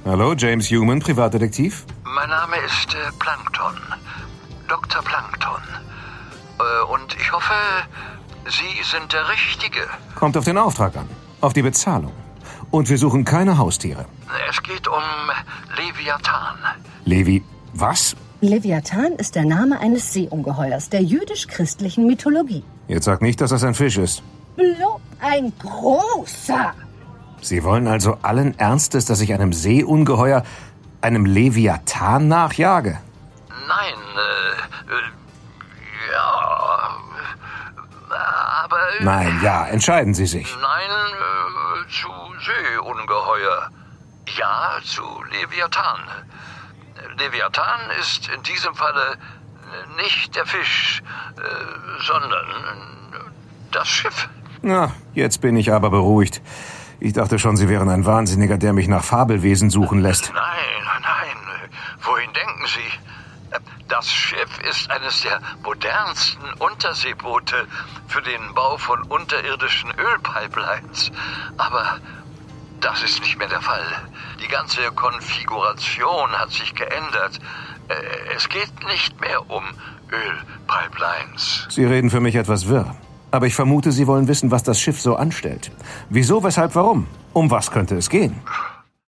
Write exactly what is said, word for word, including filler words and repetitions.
Hallo, James Human, Privatdetektiv. Mein Name ist äh, Plankton. Doktor Plankton. Äh, und ich hoffe, Sie sind der Richtige. Kommt auf den Auftrag an. Auf die Bezahlung. Und wir suchen keine Haustiere. Es geht um Leviathan. Levi, was? Leviathan ist der Name eines Seeungeheuers der jüdisch-christlichen Mythologie. Jetzt sag nicht, dass das ein Fisch ist. Blob ein großer. Sie wollen also allen Ernstes, dass ich einem Seeungeheuer, einem Leviathan nachjage? Nein, äh, äh, ja, aber... Äh, Nein, ja, entscheiden Sie sich. Nein, äh, zu Seeungeheuer. Ja, zu Leviathan. Leviathan ist in diesem Falle nicht der Fisch, äh, sondern das Schiff. Na, jetzt bin ich aber beruhigt. Ich dachte schon, Sie wären ein Wahnsinniger, der mich nach Fabelwesen suchen lässt. Nein, nein. Wohin denken Sie? Das Schiff ist eines der modernsten Unterseeboote für den Bau von unterirdischen Ölpipelines. Aber das ist nicht mehr der Fall. Die ganze Konfiguration hat sich geändert. Es geht nicht mehr um Ölpipelines. Sie reden für mich etwas wirr. Aber ich vermute, Sie wollen wissen, was das Schiff so anstellt. Wieso, weshalb, warum? Um was könnte es gehen?